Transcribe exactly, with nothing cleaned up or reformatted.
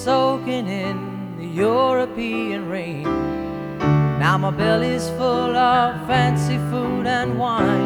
soaking in the European rain. Now my belly's full of fancy food and wine.